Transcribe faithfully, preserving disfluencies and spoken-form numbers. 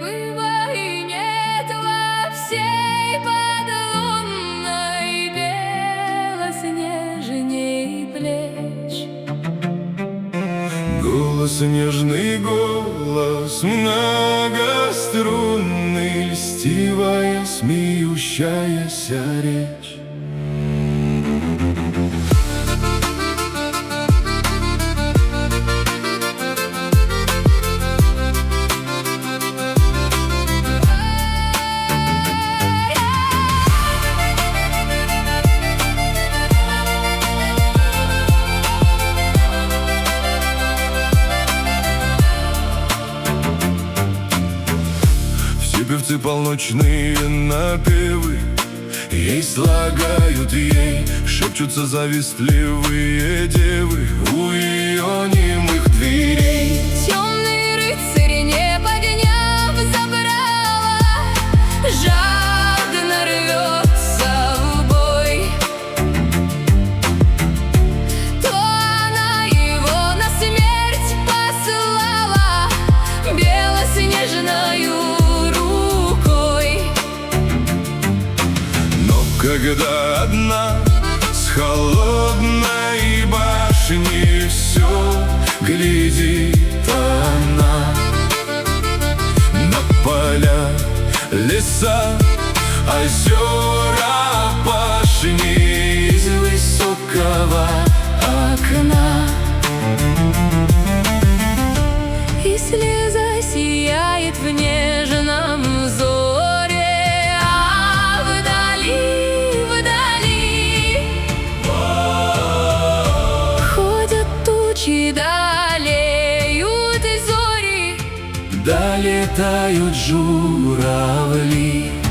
было и нет во всей подлунной белоснежней плеч. Голос нежный, голос многострунный, льстивая, смеющаяся речь. Певцы полночные напевы ей слагают, ей шепчутся завистливые девы у ее немых дверей. Темный рыцарь, не подняв забрала, жадно рвется в бой. То она его на смерть послала белоснежною. Когда одна с холодной башни все глядит она на поля, леса, озера, пашни из высокого окна. И слеза сияет в нежном взоре, а вдали далеют зори, долетают журавли.